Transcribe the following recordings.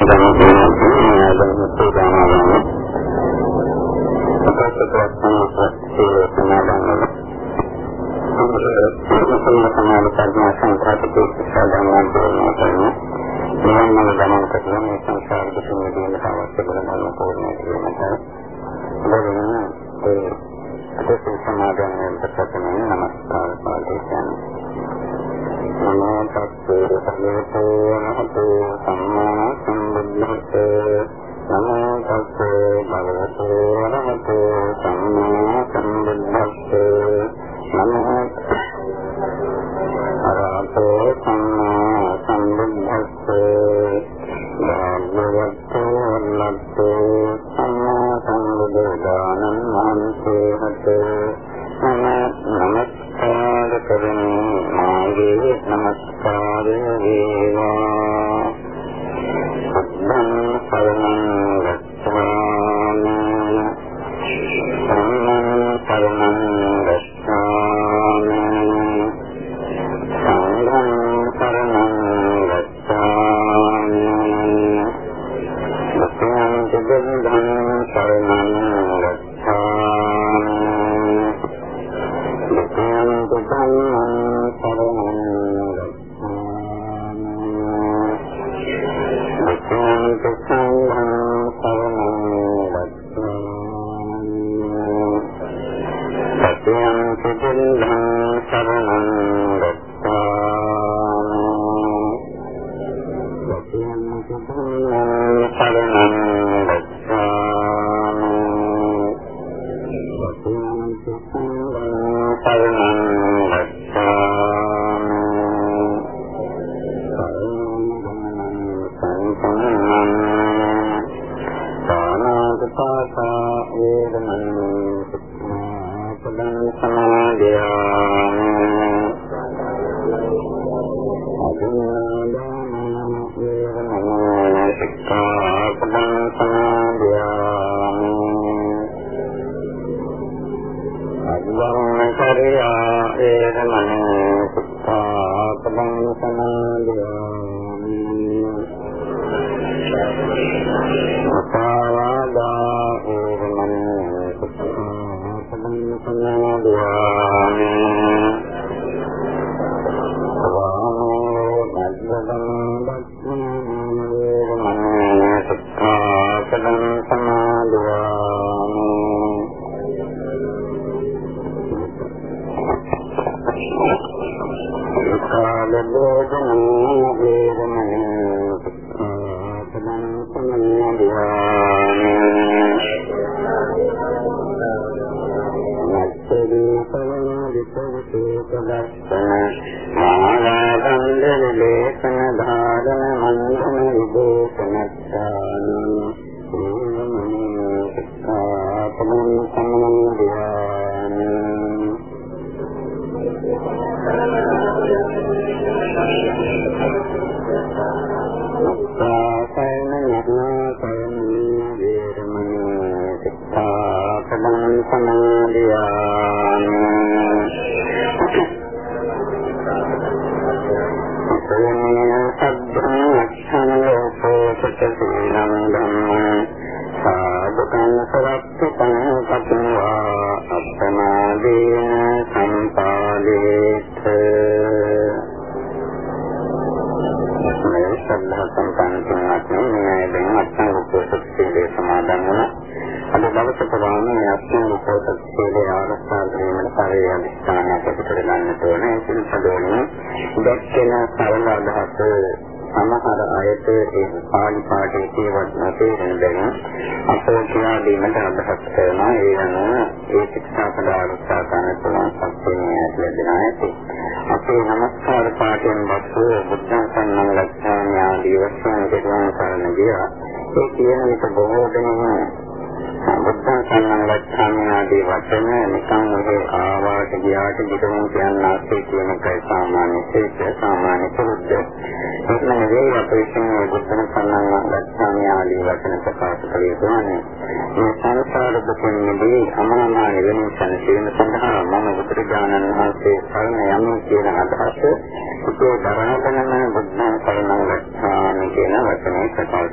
සකස් කළේ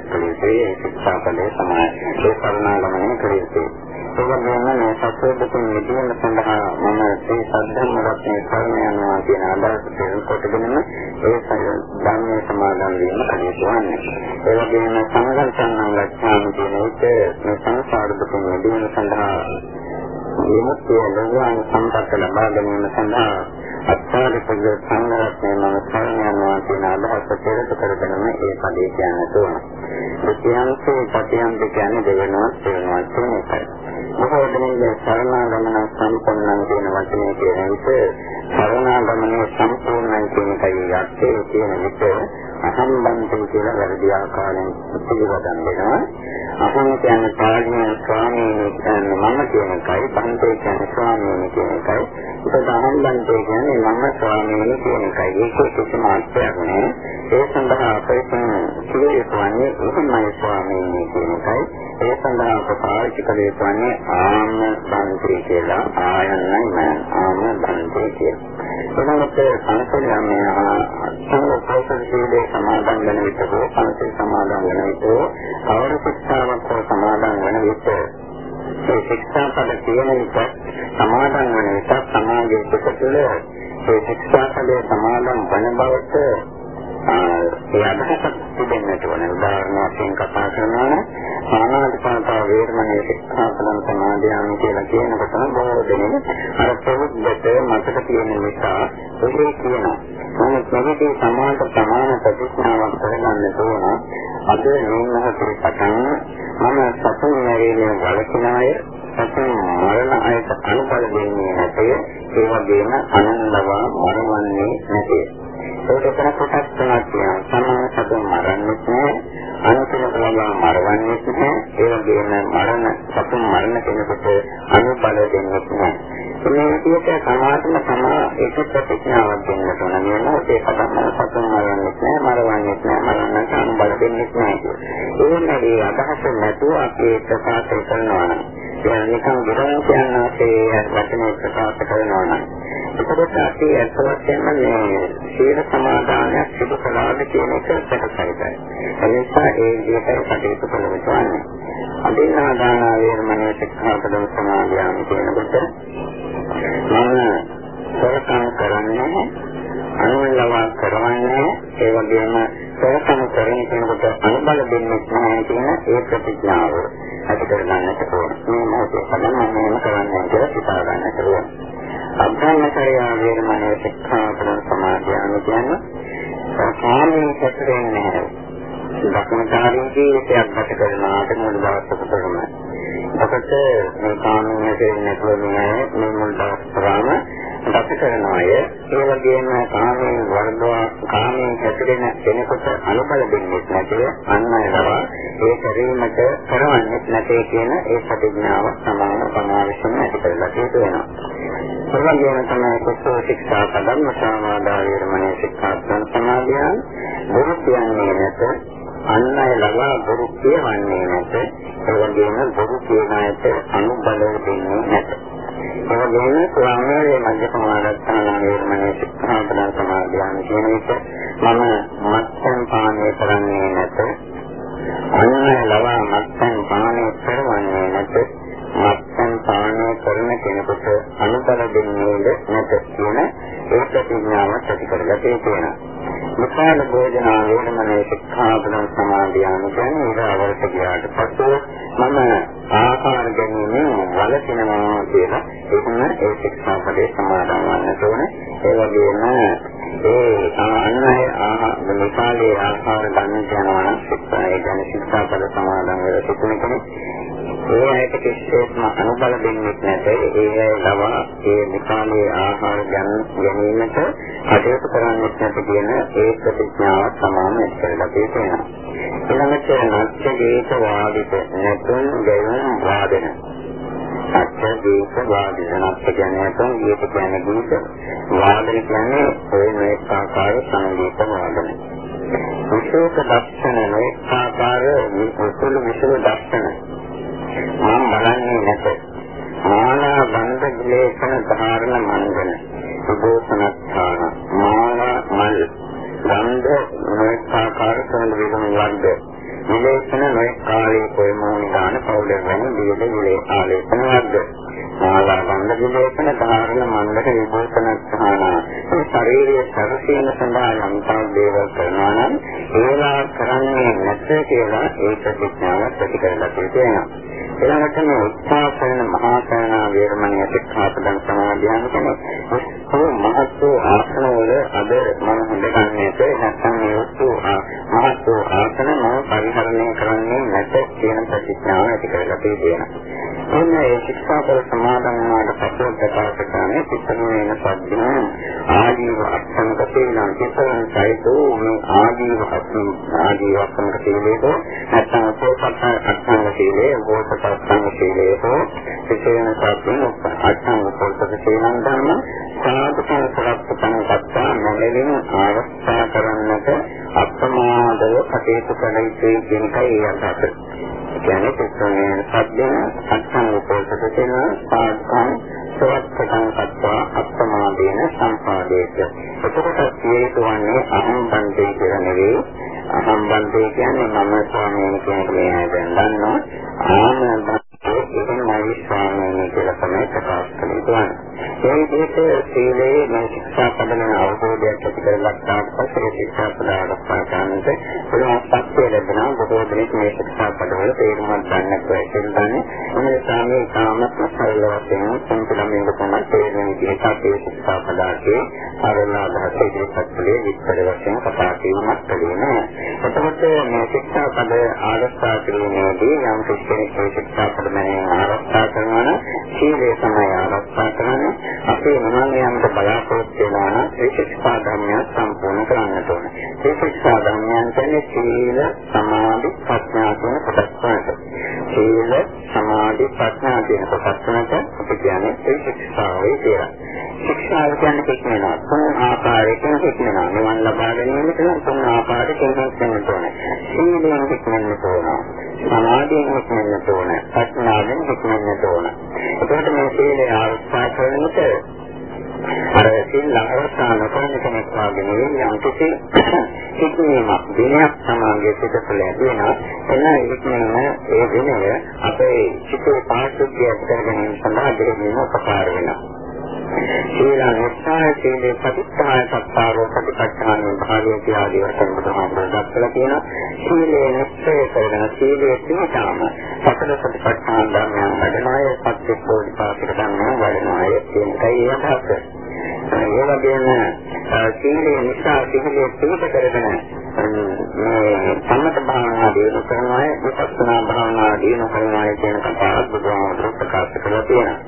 තමයි ශික්ෂාපදයේ සමාදන්. ඒ කරුණාගමනය කළේ. ඒකම මේ සත්‍යයෙන් නිදීම සඳහා මම මේ සද්ධර්ම රත්නයේ කර්මයන්වා කියන අදහස දෙකොටගෙනම ඒ ධර්මයේ සමාදන් වීම කටයුතුවන්නේ. ඒ වගේම සංඝර්ෂණ ලක්ෂණ කියන එක මේ සංසාර දුකින් නිදීම සඳහා විමුක්තිය ලබන සම්පත ලබා ගැනීම සඳහා අත්පාදික සංඝරත්නයේ මම කර්මයන්වා කියන අදහස පෙරට කරගෙනම ඒ පදේ කියන්න ඕන. විද්‍යාංශයේ පටියන්ත කියන්නේ දෙවෙනවා තේරෙනවා කියන එකයි. බොහෝ දෙනෙක් සරණාගමන සම්පූර්ණ කියන වචනේ කියන විට සරණාගමනයේ සම්පූර්ණයි කියන එකයි යත්තේ කියන විට අසම්බන්ධය කියලා වැරදි ආකාරයෙන් පිළිගන්න වෙනවා. අහම කියන්නේ පාඩියේ ස්වාමීන් කියන්නේ මම කියන එකයි, බන්තේ කියන්නේ ස්වාමීන් කියන එකයි. ඒක අහම්බන්තේ කියන්නේ මම ස්වාමීන් කියන එකයි. ඒක කිසිම අර්ථයක් නෑ. ඒ සඳහා අපිට කියවන්නේ උතුම්මයි ස්වාමීන් කියන එකයි. ඒ සඳහා පාවිච්චි කළේ වන්නේ ආම බන්තේ කියලා. ආයන්නයි මම ආම බන්තේ කියලා. එතකොට සංකල්පයම සංකල්පයේ සමාදන් වෙන විට හෝ පන්සල් සමාදන් වෙන විට කවර ශික්ෂාවක් හෝ සමාදන් වෙන විට ඒ ශික්ෂාපද කියන විට සමාදන් වෙන විට සමාජයේ පිටුල ඒ ශික්ෂාපදයේ සමාදන් වන බවට ඒ අදහසක් තිබෙන්නට ඕන. උදාහරණයක් වශයෙන් කතා කරනවා නම් ආනාපාන වේරමණී ශික්ෂාපදං සමාදියාමි කියලා කියනකොට බොහෝ දෙනෙක් අර ප්‍රවෘත්ත මතක තියෙන නිසා ඒක කියනවා. නමුත් මේකේ සමාන ප්‍රතිඥාවක් කරගන්න ඕන. අද නෝනහතේ පටන් මම සතුන් මැරීමේ වළකින අය, සතුන් මරණ අයට අනුබල දෙන්නේ නැතේ, ඒ වගේම අනන්දවා මරවන්නේ නැතේ. ඒක කරන කොටස් තුනක් තියෙනවා. සමාන සතුන් මරන්නේ නැහැ, අනුකම්පාවෙන් මරවන්නේ නැහැ, ඒ වගේම සතුන් මරණ කෙනෙකුට අනුබල දෙන්නේ නැහැ. මේ විදිහට සමාජම ඒක ප්‍රතිඥාවක් දෙන්නට ඕන. මේක ඒකටම සතුන් මරන්නේ නැහැ, මරවන්නේ නැහැ, මරන්නට අනුබල දෙන්නේ නැහැ. ඒකේ අදහස නැතුව අපි ප්‍රකාශ කරනවා නම් ඒ නිකන් විරෝධ කියනවාසේ වචන ප්‍රකාශ කරනවා නම් එතකොට අපි අත්වශයෙන්ම මේ සීල සමාදානයක් සිදු කළාද කියන එක ප්‍රකටයි. ඒ නිසා ඒ විදිහට කටයුතු කරනවා. අදින්නාදාන වේරමණී ශික්ෂාපදං සමාදියාමි කියනකොට මම සරකම් කරන්නේ අනුලවා කරවන්නේ ඒ වගේම සරකම් කරන කෙනෙකුට අනුබල දෙන්නේ නැහැ කියන ඒ ප්‍රතිඥාව ඇති කරගන්නට ඕන. මේ මොහොතේ තමයි මම කරන්නේ කියලා හිතා ගන්නට ඕන. අභ්‍යාසය වේරමණී ශික්ෂාපදං සමාදියාමි කියන්නේ කාමයෙන් සැකෙන්නේ නැහැ. ධර්මකාරී ජීවිතයක් ගත කරන ආත්ම දවසක තමයි. අපිට මේ කාමයේ දෙන්නේ නැතුව මේ මුල් දවස් පුරාම ගත කරන අය ඒ වගේම කාමයෙන් හැසිරෙන කෙනෙකුට අනුබල දෙන්නේ නැතිව අන් අයවා ඒ ශරීරයට කරවන්නේ නැtei කියන ඒ ප්‍රතිඥාව සමාන සමාවිෂම ඇති කරලා තියෙනවා. ප්‍රවණයන තමයි කුසල ශික්ෂා පදම් සමාදා වේරමණී ශික්ෂාපදං සමාදියාන් බොරු කියන්නේ නැත, අන් අය ලබා බොරු කියවන්නේ නැත, ඒ වගේම බොරු කියන අයට අනුබල දෙන්නේ නැත. ඒ වගේම ස්වාමීන් මධ්‍යපමාරස්ථාන වේරමණී ශික්ෂාපදං සමාදියාන් කියන එක මම මත්පැන් පානය කරන්නේ නැත, අන් අය ලබා මත්පැන් පානය කරවන්නේ නැත, මත්පැන් පානය කරන කෙනෙකුට අනුබල දෙන්නේ නැත කියන ඒ ප්‍රතිඥාවක් ඇති කරගත යුතුයි. විපාල භෝජන වේරමණී ශික්ෂාපදං සමාදියාමි කියන්නේ ඉරවලට ගියාට පස්සේ මම ආහාර ගැනීම වළකිනවා කියලා ඒකම ඒ ශික්ෂාපදේ සමාදන් වන්නට ඕනේ. ඒ වගේම ඒ අන්නයි විපාලේ ආහාර ගන්න යනවා නම් ශික්ෂාපද සමාදන් වෙලා සිටින කෙනෙක් ඒ ඇයට කිසිසේත්ම අනුබල දෙන්නේ නැත. ඒ අය ලවා ඒ විපාලේ ආහාර ගැනීමට කටයුතු කරන්නේ නැති කියන ඒ ප්‍රතිඥාව සමාන කරලා තියෙනවා. ඊළඟට නැත්නම් වාදිත නැතුන් ගැයුම් වාදන. අත්‍යදීක වාදනක් කියන්නේ සංගීත කියන්නේ ගීත. වාදන කියන්නේ ඔය මේක ආකාර සංගීත වාදන. විශේෂ දර්ශන මේක ආකාර විශේෂ දර්ශන. මම බලන්නේ නැත. මාලා බන්ධ ගලේශන ධාරණ මණ්ඩල. සුභෝසනස්ථාන මාලා මල් ගන්ධ නොඑකාකාර සඳ විගම වර්ග විලේශන නොය විවිධ විලේ ආලේපන වර්ග. මාලා ගන්ධ විලේපන ධාරණ මණ්ඩක විභූෂණ ස්ථාන. මේ ශරීරයේ සරසීන සඳහා යම්තා දේවල් කරනවා නම් ඒවා කරන්නේ නැත කියලා ඒක විඥාන ප්‍රතිකරණය තියෙනවා. ඊළඟට මේ උත්සාහන මහා සයනා වේරමණී ශික්ෂාපදං සමාධියන කෙනෙක් මහත් ආසන වල අද මම හඳගන්නේට නැත්නම් මේ මහත් ආසන මම පරිහරණය කරන්නේ නැත කියන ප්‍රතිඥාව ඇති කරලා තියෙනවා. එන්නේ ශික්ෂාපද සමාදන් වුණාට පසු ප්‍රකාශ කරන්නේ පිටුනේ සද්දින ආදීව අත්සංග තේනම් කිසරන් සයිතෝ මේ ආදීව අත්සංග තේලේකෝ නැත්නම් පොසත් අත්සංග තේලේ පොසත් අත්සංග තේලේකෝ පිටුනේ සද්දින අත්සංග පොසත් තේනම් ධර්ම සාධකන සරප්පතන ගත්තා මොළෙලින් ආරක්ෂා කරන්නට අප්‍රමාදව කටයුතු කළ යුතුයි කියන එකයි අදහස. කියන්නේ පිටුනේ සද්දින අත්සංග පොසත් තේන සාධකන සරප්පතන ගත්තා අප්‍රමාදේන සම්පාදේත. එතකොට සියයුතුවන්නේ අහම් බන්දේ කියලා නෙවෙයි. අහම් බන්දේ කියන්නේ මම ස්වාමීන් වහන්සේ කියන දැන් දන්නවා. ඉතින් මම ස්වාමීන් කියලා තමයි ප්‍රකාශ කළේ. ඒ විදිහට සීලේ මේ ශික්ෂා පදන අවබෝධයක් ඇති කරගත්තාට පස්සේ ශික්ෂා පද ආරක්ෂා කරනකොට පුළුවන්පත් ලැබෙනවා. බොහෝ දෙනෙක් මේ ශික්ෂා පදවල තේරුමක් ගන්නත් වෙන්නේ. මේ සාමයේ කාමත් සරල වශයෙන් සම්පූර්ණයෙන්ම තමයි තේරෙන විදිහට අපේ ශික්ෂා පදාර්ථයේ සරල අදහස ඉදිරිපත් කළේ විස්තර වශයෙන් කතා කිරීමක් කළේ නෑ. එතකොට මේ ශික්ෂා පද ආරක්ෂා කිරීමේදී යම් කෙනෙක් ශික්ෂා පද මනින් ආරක්ෂා කරනවා නම් සීලය තමයි ආරක්ෂා කරන්නේ. අපේ මනෝමයන්ට බලාපොරොත්තු වෙනවා නම් ඒ ශික්ෂා ධර්මය සම්පූර්ණ කරන්නට ඕනේ. ඒ ශික්ෂා ධර්මයන් කියන්නේ සීල, සමාධි, ප්‍රඥා කියන කොටස් වලට. සීල, සමාධි, ප්‍රඥා කියන කොටස් වලට අපි කියන්නේ ඒ ශික්ෂාවේ කියලා. ශික්ෂාව කියන්නේ කිසිමනා තුන් ආකාරයකින් කිසිමනා නිවන් ලබා ගැනීමට තුන් ආකාරයකින් කිසිමනා ඕනේ. සීලයෙන් කිසිමනා ඕනේ. සමාධියෙන් කිසිමනා ඕනේ. ප්‍රඥාවෙන් කිසිමනා ඕනේ. ඒකට මේ සීලය ආරක්ෂා කරනකොට අර සීල ආරක්ෂා නොකරන කෙනෙක් වාගේ නෙවෙයි යම් කිසි කිසිමක් දිනයක් සමාගයේ සිටපල වෙනවා. එන ඉක්මනම ඒ දිනය අපේ චිත්තේ පාරිශුද්ධිය කර ගැනීම සඳහා දෙහිම උපකාර වෙනවා. සීලං උත්සාහය සීලේ ප්‍රතිපදාය සත්තාරෝ ප්‍රතිපත්තාන භාගයේ ආදී වශයෙන් බුදුහාමුදුරුවෝ දක්වලා තියෙනවා. සීලේ නිශ්චය කරන සීලේ තිනතාම සතර ප්‍රතිපත්තාන ධර්මයන් වැඩනාය සත්‍ය පොඩිපාසික ධර්මයන් වැඩනාය කියන එකයි අදහස. ඒ වගේම සීලේ නිසා සීලේ පිළිපද කරගෙන සම්මත භාවනා දිනු කරනවා විපස්සනා භාවනා දිනු කරනවා කියන කතාවක් බුදුහාමුදුරුවෝ ප්‍රකාශ කරලා තියෙනවා.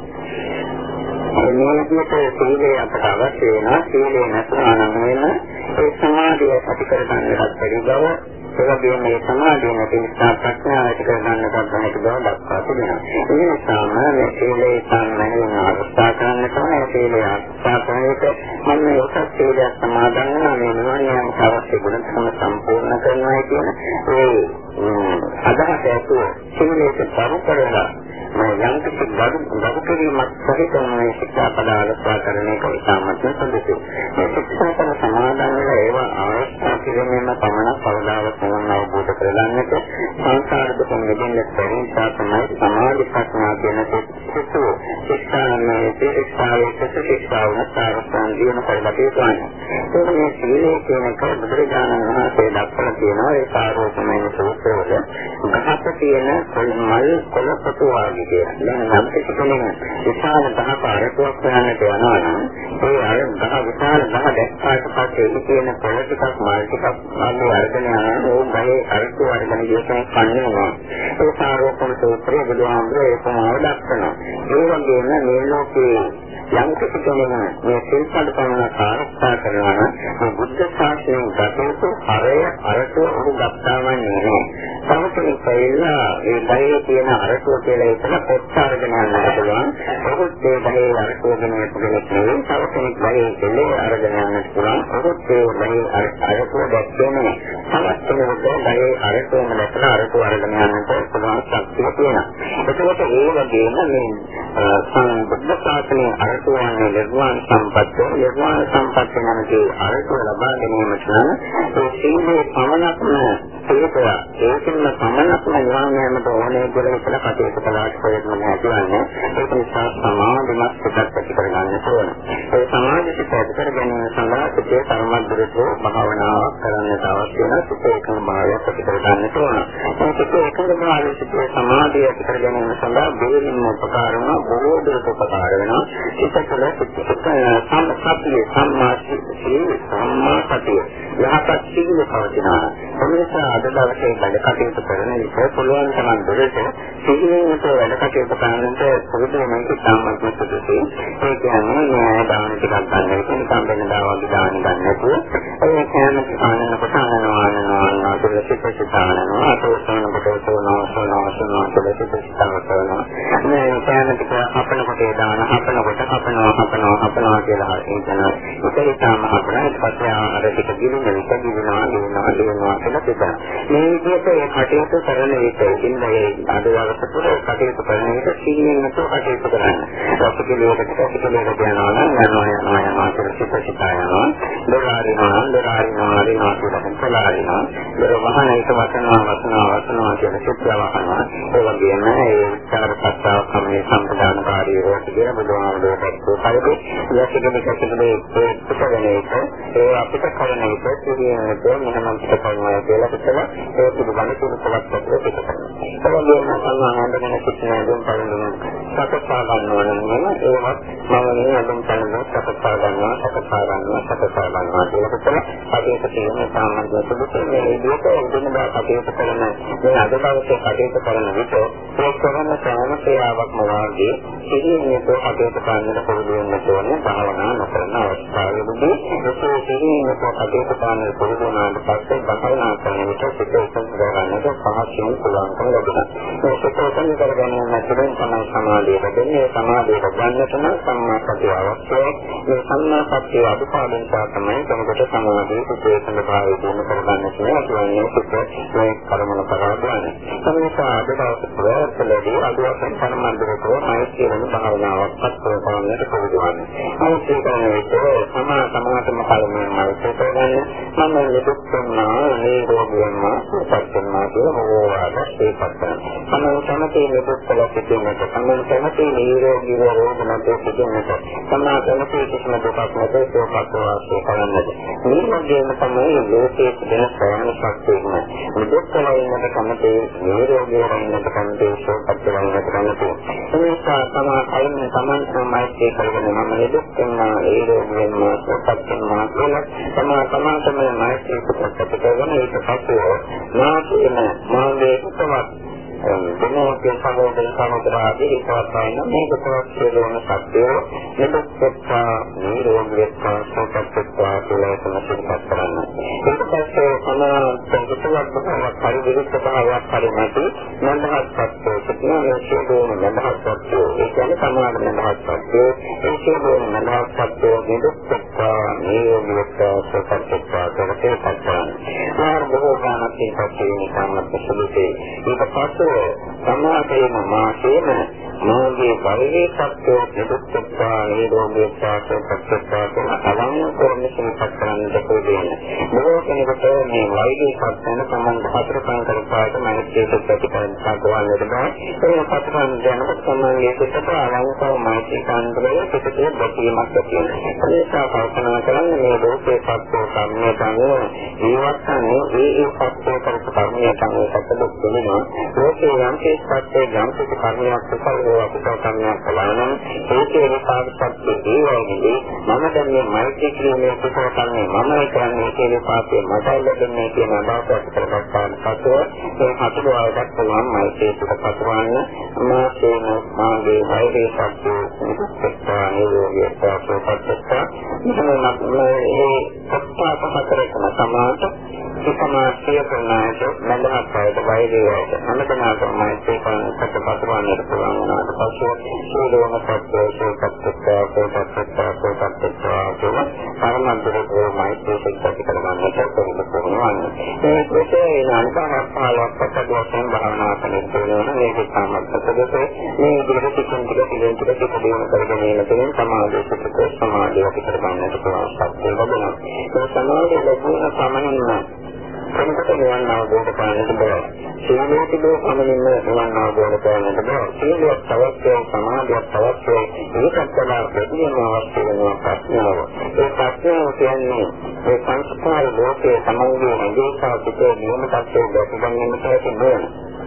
මේ විදිහට සීලය අපට අවශ්‍ය වෙනවා. සීලය නැතුණා නම් වෙන ඒ සමාධිය ඇති කර ගන්නට බැරි බව, ඒ වගේම මේ සමාධිය නැති නිසා ප්‍රඥාව ඇති කර ගන්නට බැරි බව දක්වා තිබෙනවා. ඒ නිසාම මේ සීලය සම්මතයෙන් ආරක්ෂා කරන්න තමයි සීලය ආරක්ෂා කරන්නේ. මම උසස් සීලයක් සමාදන් වෙනා මේ නිවනියන් අවශ්‍ය ගුණ සම්පූර්ණ කරනවා කියන ඒ අදහස ඇතුව සීලයට පරු කරලා යම් කිසි ගරු කිරීමක් සහිත මේ ශික්ෂා පද ආරක්ෂා කරන එක ඉතාමත් සුදුසුයි. මේ ශික්ෂා පද සමාදන් වෙලා ඒවා ආරක්ෂා කිරීමෙන් පමණක් කවදාවත් නිවන් අවබෝධ කරගන්නට සංසාර දුකින් මිදෙන්න බැරි නිසා තමයි සමාධි ප්‍රඥා කියන සිසු ශික්ෂාවේ ශික්ෂාවන ආරක්ෂා දින කරලා තියෙනවා. මේ සීලේ කියන එක බුදුරජාණන් වහන්සේ දක්වලා තියෙනවා. ඒ සාරෝපමය සූත්‍රවල ගහක තියෙන මල් කොළපතු වාගේ දැන් නම් කෙනෙක් විශාල ගහක අරටුවක් හොයන්නට යනවා නම් ඒ අර ගහ විශාල ගහ දැක්කාට පස්සේ ඒ කියන පොළ ටිකක් මල් ටිකක් වගේ අරගෙන යනවා. ඒ ගහේ අරටුව අරගෙන ගියකම කන්නේ ඒ සාරෝපම සූත්‍රයේ බුදුහාමුදුරේ ඒකමාව දක්වනවා. ඒ වගේම මේ ලෝකේ යම් කෙනෙක් මේ සිල්පද පමණ ආරක්ෂා කරනවා නම් බුද්ධ ශාසනයෙන් ගතයුතු හරය අරටුව ඔහු ගත්තාමන්නේ නැහැ. සමහරවිට पहिला ඒ ගහේ තියෙන අරටුව කියලා එක පොත් අරගෙන යන්න පුළුවන්. ඔහුත් ඒ ගහේ අරටුව ගැන පුළුවන්. තව කෙනෙක් ගහේ දෙලේ අරගෙන යන්න පුළුවන්. ඔහුත් ඒ ගහේ අරටුව දැක්කේ නැහැ. තවත් කෙනෙකුට ගහේ අරටුවම දැකලා අරටුව අරගෙන යන්නට පුළුවන් ශක්තිය තියෙනවා. ඒකත් ඒ වගේම මේ බුද්ධ ශාසනයේ අරටුව වන්නේ නිර්වාණ සම්පත්තිය. නිර්වාණ සම්පත්තිය නැමැති අරටුව ලබා ගැනීමට නම් ඒ සීලේ පමණක්ම හේතුව. ඒකෙන්ම පමණක්ම නිවන් යාමට ඕනේ කියලා හිතලා කටයුතු කළාට ප්‍රයෝජන නැහැ. ඒක නිසා සමාධිමත් සිතක් ඇති කරගන්න ඕන. ඒ සමාධි සිත ඇති කර ගැනීම සඳහා සිතේ කර්මද්දරතු භාවනාවක් කරන්නට අවශ්‍ය වෙන සිතේ එකම භාවයක් ඇති කරගන්න ඕන. මේ සිතේ එකම භාවයේ සිතේ සමාධිය ඇති කර ගැනීම සඳහා බෙහෙවින්ම උපකාර වෙන බොහෝ දුරට උපකාර වෙනවා. ඒකකල සම්මාසතිය සම්මාසතිය යහපත් සීල පවතිනවා. එනිසා අද දවසේ වැඩ කටයුතු කරන විට පුළුවන් තරම් දුරට සීලයට වැඩ කටයුතු කරන්නට පුරුදු වෙන කිතාමත් සුදුසුයි. ඒ කියන්නේ මේ දාන ටිකක් ගන්න එක නිකම් වෙන දාවගේ දාන ගන්න නැතුව ඒ කියන්නේ ආනන කොට ආනනවා තුලසිතානනවා අතෝසන කොට සෝනවා තුලසිතානනවා මේ කියන්නේ ටික අපන කොට දාන අපන කොට අපනවා කියලා හිතනවා. ඒක තමයි අපේ පස්සේ අර ටික ගිලිනවා කියලා හිතනවා. මේ විදිහට ඒ කටයුතු කරන විට ඉන්නේ අද දවස පුර කටයුතු කරන විට සීලෙන් නැතුව කටයුතු කරන්න. අපිට යනවා කියලා සිතසිතායනවා. දොරාරිනවා කියලා වහනයක වසනවා කියන සිත්යවහනවා. ඒ වගේම ඒ උච්චාර කතාවක් තමයි සම්පදානකාරී රෝග කියලා බුදුහාමුදුරුවෝ යසිකමකටදී පුතගණේක ඒ අපිට කරන විට සීලෙන් මෙහෙම කරනවා කියලා හිතලා ඒ පිළිබඳ තුනක් අපිට පිටකරනවා. ඒ වගේම සම්මානයෙන් සිටින දුම් බලනවා. සකසා ගන්නවා නම් ඒවත් මම මේ අඳුම් බලනවා සකසා ගන්නවා කියලා හිතලා අපිට තියෙන සාමාන්‍ය සුදුසු මේ විදිහට වෙනදා කටයුතු කරන මේ අද දවසේ කටයුතු කරන විට ඒ කරන සෑම ක්‍රියාවක්ම වාගේ සිහිනේට කටයුතු කරන්නට පුරුදු වෙන්න ඕනේ. භාවනා නොකරන අවස්ථාවේදී ඒ සිහිනේට කටයුතු කරන්න පුරුදු වුණාට පස්සේ භාවනා කරන විට සිත උසස් කරගන්නට පහසුවෙන් පුළුවන්කම ලැබෙනවා. මේ සිත උසස් කරගන්න නැතිවෙන තමයි සමාධිය ලැබෙන්නේ. සමාධිය ලබන්නට නම් සම්මා සතිය අවශ්‍යයි. මේ සම්මා සතිය අදුපාදෙන් තමයි කෙනෙකුට සමාධිය සිතේ සම්භාවය දිනු කරගන්න කියන්නේ සිත මේ කර්මන කරගන්න. සමහර ආදවස් ප්‍රවෘත්තිවලදී අදුවසන් පරමන්දරකෝ මෛත්‍රී වෙන භාවනාවක් පත්වන්නට පුරුදු වෙනවා. මෛත්‍රී කරන විට සමාතම කලමෙන් මෛත්‍රී කරගන්න මම නිදුක්කනා නිරෝගීවම සත්‍යමා කියලා හොවාට ඒකත් තමයි සමතේ නිදුක්කල සිටින්නට තමයි සමතේ නිරෝගීව රෝග නැති සිටින්නට තමයි සමතේ කිසිම දුකක් නැති සෝපත් වාසය කරන්නට මේ වගේම තමයි ලෝකයේ දෙන සෑම ශක්තියක්ම නිදුක්කල ඉන්නට සමතේ නිරෝගීව ඉන්නට සමතේ සෝපත් වන්නට කරන්නට ඒකා තමයි කලින් තමන් සමයිත්‍ය කරගෙන මම නිදුක්කනා නිරෝගීවම සෝපත් වෙනවා කියලා තමයි මෛත්‍රී කුසලයට කරන ඒක පස්සේ නාමයෙන් මාගේ කුසලවත් දෙනෝකේ සමෝදරාදී ඒකවත්වයින් මේක තමයි ලෝණ සත්‍යය මෙතෙක්වා නිරෝගීත්වා සෝපත්වා කියලා සම්පූර්ණ කරනවා. ඒක පස්සේ සමාන කුසලවත් පරිවිරුද්ධ භාවයක් පරිමතු නන්දහත් සත්‍යය සිටින සියලුම නන්දහත් සත්‍යය ඒ කියන්නේ සමාන නන්දහත් සත්‍යය ඒ සියලුම නන්දහත් සත්‍යය නිරුක්තවා නිරෝගීත්වා සෝපත්වා කියලා කරනවා. බොහෝ ගානක් පස්සේ නිකම්ම සුළුසේ ඒක පස්සේ සමාධියම මාසේම මාගේ පරිවේ සත්‍යෝ නිරුක්තවා නිරෝගීත්වා සෝපත්වා කියලා අලංකරණ සිහිපත් කරන්නට පුළුවන්. බොහෝ කෙනෙකුට මේ වෛද්‍ය සත්‍යන සම්බන්ධ හතර සංකල්පයකට මනසේ ප්‍රතිපලන සාකච්ඡාවලදී ඒ පතරන් දැනගත් සම්මානයේ සිට අලංකව මානසික කාන්දරයේ පිටේ බැකීමක් තියෙනවා. ඒක කල්පනා කරන්නේ මේ ලෝකේ සත්‍යෝ කර්මය තමයි ජීවත්න්නේ ඒ සත්‍යෝ කරපු කර්මය තමයි සත්‍යයක් වෙනවා. ලෝකේ යම් සත්‍යයේ යම් කර්මයක් සඵලව අපිට කර්මයක් කළා නම් ඒකේ විපාකපත් දේවල්දී මම දැන් මේ මෛත්‍රී ක්‍රියාවේ කුසල කර්මය මම කරන්නේ කියන පාපේ මතයි ලැබෙන්නේ කියන අදහසක් කරගත්තාන් පසුව ඒ හතරවලට පුළුවන් මෛත්‍රී සුඛ පතරවන්න මාසේන මාගේ වෛරේ සත්‍යෝ සත්‍යතා නිරෝගී සත්‍යපත්තා මේ සත්‍යපතරකම සමාත සමාස්තිය කරනාට මඳහත් වලට වෛරේවට අනකනාට මෛත්‍රී සත්‍යපතරවන්නට පුළුවන් වුණාට පස්සේ සීලවම සත්‍යෝ සත්‍යපත්තා පරමන්තරේ මෛත්‍රී සත්‍ය කරගන්නට පුළුවන්. ඒ විශේෂයෙන් උදාහරණයක් වශයෙන් භාවනා කරනවා මේක සම්මතකද මේ විදිහට ටික කරගෙන යන තුලින් සමාධිය අපිට ගන්නට පුළුවන් ශක්තිය ලැබෙනවා. ඒ සමාධිය ලැබුණ සමනින්ම කෙනෙකුට නිවන් අවබෝධ කරගන්නට බෑ. සීලයේ තිබෙන සමනින්ම නිවන් අවබෝධ කරගන්නට බෑ. සීලයක් තවත් සමාධියක් තවත් ඒකත් තමයි ප්‍රතිම අවශ්‍ය වෙන ප්‍රශ්නාව. ඒ ප්‍රශ්නාව කියන්නේ ඒ සංස්කාර ලෝකයේ සමන්ගේ අධිකාරිකේ නියම tattve දැකගන්නට තියෙනවා.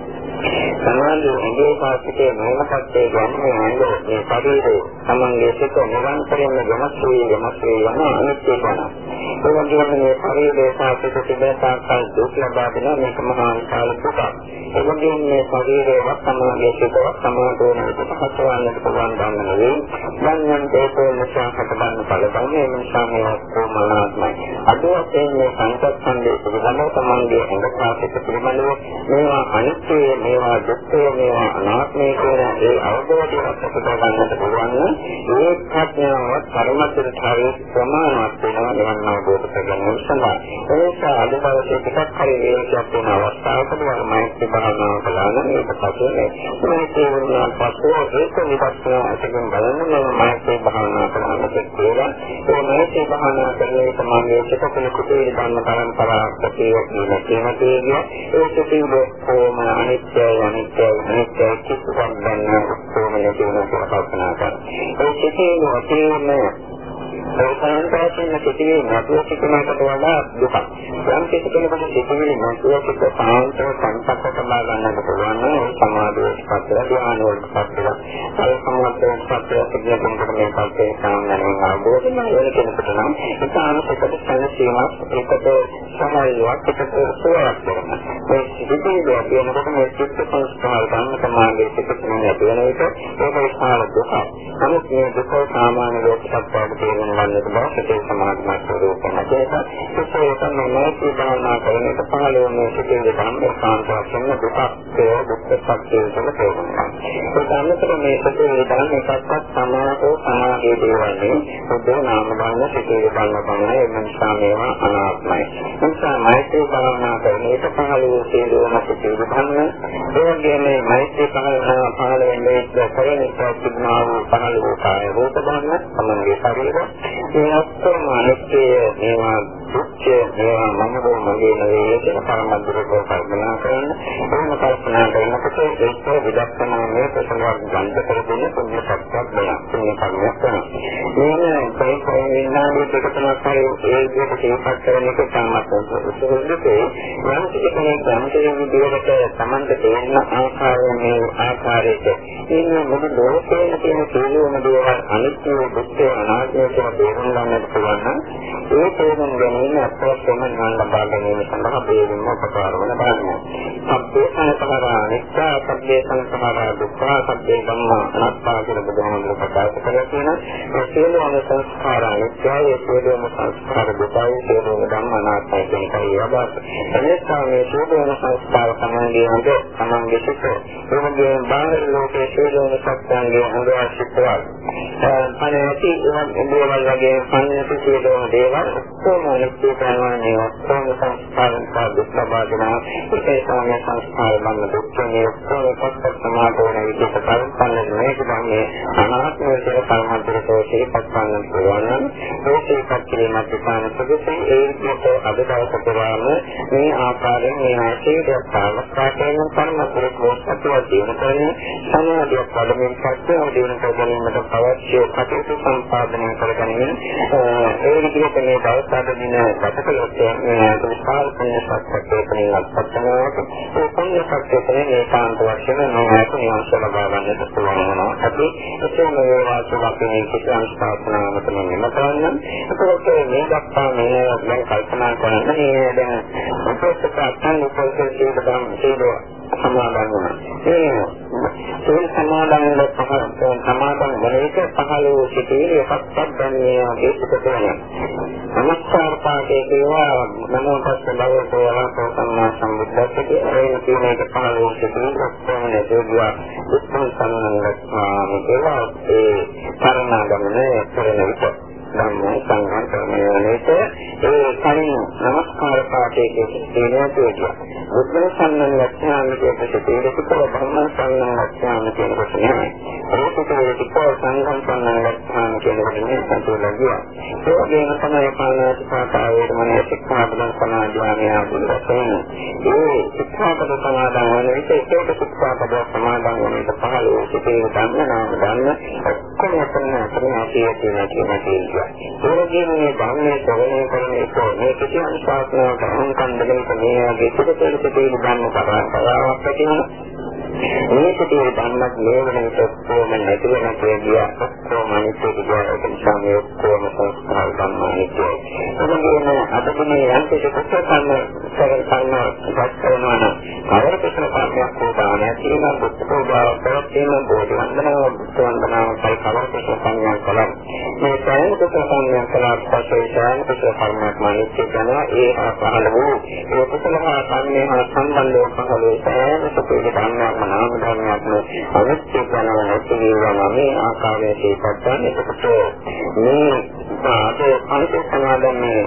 සමාධිය අධිකාරිකේ නියම tattve ගන්නේ මේ ශරීරයේ සමන්ගේ සිත නිරන්තරයෙන්ම වෙනස් වී යන අනිත්‍ය කරන. ඒ වගේම මේ ශරීරයේ සාපේක්ෂ තිබෙනාකල් දුක් ලබා දෙන මේක මහා විශාල දුකක්. ඒ වගේම මේ ශරීරයේ වර්තමානයේ සිටවත් සමාධියට පහසවන්නට පුළුවන් ගන්න නෙවෙයි. ධර්මයන් ඒකේ නිසා හටගන්න බලපෑම ඒ නිසා මේ කොමනාත්මයි. අදෝසේ මේ සංකප්පන්දේ පිළිබඳව තමන්ගේ අංගපාතික පිළිබඳව මේවා අනිත්‍ය මේවා දුක්ඛ මේවා අනාත්මය කියන ඒ අවබෝධයක් අපට ගන්නට පුළුවන් නම් ඒ ප්‍රඥාව පරමතරතාවයේ ප්‍රමාණවත් වෙනවා නිවන් අවබෝධ කරගන්න සඳහා. ඒ නිසා අද දවසේ ටිකක් හරි වේගයක් වෙන අවස්ථාවකදී මම භාවනාව කළා නම් ඒක පස්සේ මේ තේරුණා පස්සේ ඒක විපස්සනා අධිකම් බලන්න මම මානසික භාවනා කරනකොට කියලා ඒ මානසික භාවනා කරන්නේ තමයි චිත්තකල කුටේ ධර්ම පරම්පරාවක් තියෙනවා. ඒ චිත්තේ කොම අනිත්‍යයි කිසිවක් ගන්න කොමනේ කියන කල්පනා කරනවා. ඒ චිත්තේ වශයෙන් ඒ සංකල්පයෙන් සිටිනේ නැතුව සිටිනකට වඩා දුක. යම් කෙනෙකුට සිටිනේ නැතුව සිට සාන්තව සංකප්ප කළා ගන්නට පුළුවන් නම් සමාධියට පත්ව ධ්‍යානවලට පත්ව ඒ සමාධියට පත්ව සිටිනකොට මේ කල්පේ සාමාන්‍යයෙන් අවබෝධ වෙන කෙනෙකුට නම් ඒක අනුසකට සංසීමක් ඒකට සමායයක් ඒකට සුවයක් වෙනවා. ඒ සිටිනේ කියනකොට මේ චිත්ත සංස්කාර ගන්න සමාධියේ සිටිනේ නැති වෙන එක ඒක විශාල දුකක්. නමුත් මේ දුක සාමාන්‍ය ලෝකසත්ත්වයට තේරෙන වන්නට බාහිර සමාධිමත් ස්වરૂපයක් නැතිව ඒක තමයි භාවනා කරන එක පහළ වෙන සිටින ධර්ම සාන්තවයෙන් දුක්ඛ සත්‍යය කියලා ඒක අන්නතර මේ සිටින ධර්ම එකක්වත් සමාතෝ සමාධිය දෙවන්නේ බුද්ධ නාම ධර්ම සිටින ධර්ම තමයි ඒ නිසා මේවා අනාත්මයි. නිසා මෛත්‍රී භාවනා කරන එක පහළ වූ සියලුම සිටින ධර්ම ඒ වගේම මෛත්‍රී පහළ වෙන්නේ කරන ප්‍රතිඥා වූ පහළ වූ කාය රූප ධර්ම සමන්ගේ ශරීර මේ ඔක්කොම අනිත්‍ය මේවා දුක්ඛ මේවා මනෝ මගේ නෙවෙයි කියන පරමද්දරක කල්පනා කරන එහෙම කල්පනා කරනකොට ඒක විදර්ශනාමය ප්‍රසන්නව ගන්න කරගෙන පුණ්‍ය සත්‍යක් වෙනවා පුණ්‍ය කර්මයක් වෙනවා මේ ප්‍රේමනාදී දෙක තුනක් හරි ඒ විදිහට තේපත් කරන එක තමයි උසුරුද්දේ යම් කෙනෙක් සම්පූර්ණ විදිහට සමන්ත තේරෙන ආකාරයට ඉන්නේ මොකද ලෝකයේ තියෙන සියලුම දේවල් අනිත්‍ය දුක්ඛ අනාත්මය කියලා තේරුම් ගන්නට පුළුවන් නම් ඒ තේරුම් ගැනීම අපෝසම ඥාන ලබා ගැනීම සඳහා බේරුම් උපකාර වන බාරයි. සබ්බේ සංඛාරා අනිත්‍ය, සබ්බේ සංඛාරා දුක්ඛ, සබ්බේ ධම්මා අනාත්මා කියලා බුදුහාමුදුරුවෝ ප්‍රකාශ කරලා තියෙනවා. මේ සියලුම සංස්කාර අනිත්‍යයි, සියලුම සංස්කාර දුකයි, සියලුම ධම්ම අනාත්මයි කියන කයි අදහස. එනිසා මේ සියලුම සංස්කාර සමානගේ අංග සමානගේ සිත් ඒවගේ බාහිර ලෝකයේ සියලුම සත්‍යයන්ගේ අංගවාසිකවල් අනේති දේවල් වගේ සංයති සියලුම දේවල් කොහොම අනිත්‍ය ප්‍රමාණය ඔක්කොම සංස්කාරයන් දුක් ලබාගෙන ඒ සාමය සංස්කාර මන්න දුක්ඛනේ ඔක්කොම පස්ස සමාදෝන විදිහට පරිපන්න මේක තමයි අනාත්ම විදිහට පරමද්දරකෝ සිහිපත් කරන්න පුළුවන් නම් ඒකත් කිරීමත් ප්‍රාණ සුදුසුයි ඒ විදිහට අද දවස පුරාම මේ ආකාරයෙන් මේ ආශීර්වාද සාමස්කාරයෙන් පරමද්දරකෝ සතුව දින කරන සමාධියක් වඩමින් පස්සේ දින කරගැනීමට අවශ්‍ය කටයුතු සම්පාදනය කරගනිමින් ඒ විදිහට මේ දවස් අදින ගතකලොත් මේ විශාල පුණ්‍ය සත්‍යයෙන් අත්පත්නවාට ඒ පුණ්‍ය සත්‍යයෙන් ඒකාන්ත වශයෙන් නොආයත නිවස ලබා ගන්නට පුළුවන් වෙනවා. අපි එතන මේ වාසුවකින් කිසියම් ස්ථාපනාවකට නිමතවන්න. ඒකත් මේ දක්වා මේ දැන් කල්පනා කරන්නේ දැන් අපේක්ෂක අත්යන් උපෝසී දෙකම සමාදන් වෙනවා. ඒ සමාදන් වල සමාදන් වලට පහළ වූ සිටියේ එකක්වත් දැන්නේ ඒකකට වෙනවා. නමස්කාර පාඨයේ කියවා නමෝ තස්ස භගවතු වරහතෝ සම්මා සම්බුද්දස්සේ ඒ කියන පහළ වූ සිටියේ ඔක්කොම දෙවියා උත්සන්න සම්මන්ලස්වාමී කියලා ඒ පරණාගමනේ කරන විට ධම්මෝ සංඝං සරණේත ඒ කලින් නමස්කාර පාඨයේ කියනවා කියලා. බුද්ධ සම්මන් ලක්ෂණ කියපිට ඒකකව ධම්ම සම්මන් ලක්ෂණ කියනකොට නෙමෙයි. ඒකකව සංඝං සම්මන් ලක්ෂණ කියනකොට නෙමෙයි සතුටුලිය. ඒ වගේම තමයි පාණාතිපාතාවේ මනේ ශික්ෂාපදං සමාදානය ආදිවශයෙන් ඒ ශික්ෂාපද සමාදාන වන විට ඒක ශික්ෂාපද සමාදාන වන විට පහළ වූ සිටේ ධම්ම නාම ධම්ම ඔක්කොම අපේ තියෙනවා කියනවා. ඒ වගේම මේ ධම්මයේ ශ්‍රවණය කරන එක මේ කිසි අනුශාසනාවක් අනුකම්පනයක මේ වගේ පිටතට තියෙන ධම්ම පරාවක් තියෙනවා. මේක තියෙන ධම්මක් ලෝකෙට කොහොම නැති වෙන කියනවා. කොහොම අනිත්‍ය කියන සම්මේ කොහොම සංස්කාර ධම්මානිත්‍ය. එතකොට අපිට යන්තේ කොටසන්න කරනවා නම් අවර ප්‍රශ්න පාඩයක් හොදාන තියෙනවා පුස්තකෝදාව ප්‍රවෘත්තිම බෝධි වන්දනාව කල් කවර ප්‍රශ්න සංඥා කළා. මේ සෑම ප්‍රශ්න සංඥා කළාට පස්සේ සෑම ප්‍රශ්න කර්මයක් මානිත්‍ය කරනවා. ඒ පහළ වූ ඒ පුස්තකහා සංඥා හා සම්බන්ධව පහළ වූ සෑම සුපේ ධර්මයක් නාම ධර්මයක් අනිත්‍ය කරනවා නැති වෙනවා. මේ ආකාරයේ තේපත්තන් එතකොට මේ ආදී අනිත්‍ය සමාදන්නේ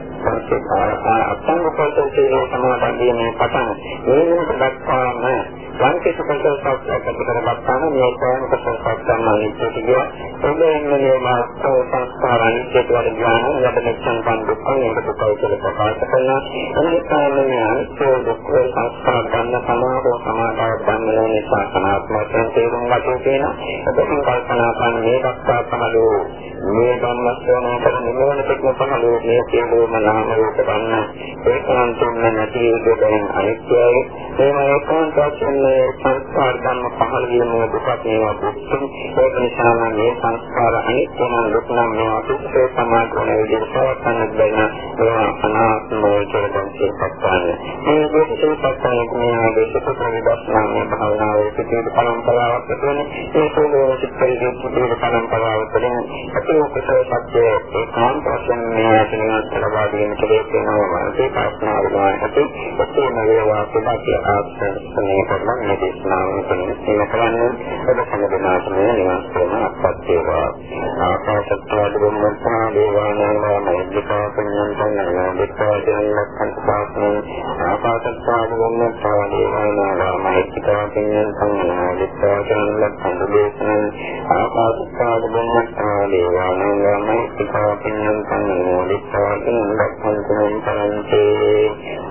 අත්ංග පොතේ සමාදන්නේ මේ පටන් මේක දක්වාම සංකේත පොතක් කරගත්තාම මේ සෑම පොතක් ගන්න ඉතිරිය එන්නේ මාස්කෝ සංස්කාරයන් දෙකවල ඥාන ලැබෙන සම්බන්ධකම් ඒකට කවුරුද ප්‍රකාශ කරනවා අනිත්‍යමය අනිත්‍ය දුක්ඛ සංස්කාර ගන්න සමාදෝ සමාදාය ගන්න නිසා සමාත්මයෙන් තේරුම් ගන්න තියෙනවා එතකොට කල්පනා කරන මේ දක්වා පහළ මේ ධම්මස්වණය කරන නිවන පිටම පහළ මේ සියලුම නාම රූප ගන්න ඒකාන්තයෙන් නැති දෙයෙන් අනිත්‍යයි එහෙම ඒකාන්තයෙන් සංස්කාර ධර්ම පහළ වීම දුකක් මේවා දුක්ඛ ඒක නිසා මේ සංස්කාර අනිත්‍ය නම් දුක් නම් මේවා දුක්ඛ සමාධි වෙන විදිහට පවත්න්නත් බැහැ ඒවා අනාත්මයි කියලා කියපත්තාන මේ දේශකයන් මේ දේශකයන් විදර්ශනා භාවනාවේ පිටේ පරම්පරාවක් තියෙන ඒ සෝලෝ සිත්පරිදි පුදුම පරම්පරාවක් තියෙන ඒකේ සත්‍ය ඒකාන්ත වශයෙන් මේ අතනවත් ලබා දීම කෙරෙනවා ඒ ප්‍රශ්නාවල ඇති ඔතන වේවා සුභාග්‍ය ආත්මය කරන මේ දේශනාව කරන්නේ ඔබ සම්බන්ධනාත්මය නිවාස කරන අපත්‍යවා ආකාශත්වාද බුම්මත්තා දේවානාම මෛත්‍රිකා පුඤ්ඤන්තං දෙක්ඛාදෙන් ලක්ඛන්තාස්මි ආකාශත්වාද බුම්මත්තා දේවානාම මෛත්‍රිකා පුඤ්ඤන්තං දෙක්ඛාදෙන් ලක්ඛන්තදේශනං ආකාශත්වාද බුම්මත්තා දේවානාම මෛත්‍රිකා පුඤ්ඤන්තං දෙක්ඛාදෙන් ලක්ඛන්තං පරන්තේ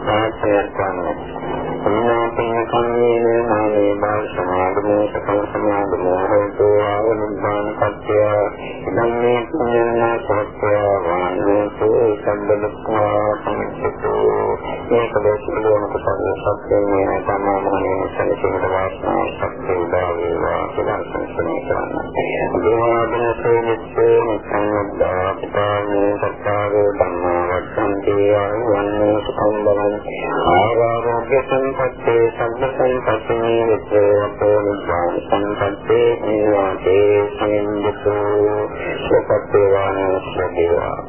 ආචයතං සම්මාපන කම්මේ නාමේ බාල සමාගමෝ සකල සමාගමෝ හෝතු ආවනිබ්බාන පත්‍ය ධම්මේ පුඤ්ඤනා සත්‍ය වානෝතු සම්බලක්ඛා සම්පතෝ මේක දේශලෝම කුසල සත්‍යයේ සමාමහනේ සැලසීමේ වාසනා සත්‍ය උදාවේවා කියලා සංසනය කරන්න. දේවාදන සේනිත්තේ සංවද්දා පිතානේ සත්‍යාවේ ධම්මා වස්සන්ති ආවන්නෝ සම්බලං ආරෝග්‍ය සංපත්තේ සම්ප සංපත්තේ විද්‍යාවෝ නිබ්බාන සංපත්තේ නිවාසේ සංයුක්තෝ සුපත්තේ වානෝ සදේවා